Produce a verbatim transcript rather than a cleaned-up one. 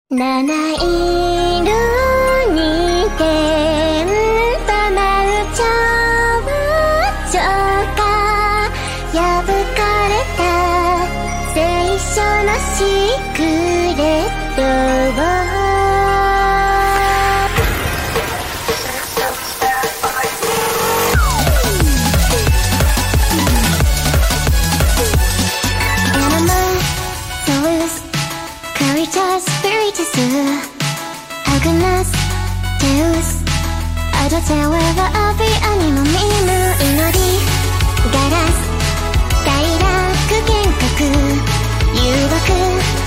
七色に点となる蝶々が破かれた聖書のシークレットをAgnes, Deus, I don't tell whether I'll be animal 見ぬ祈りガラス快楽幻覚誘惑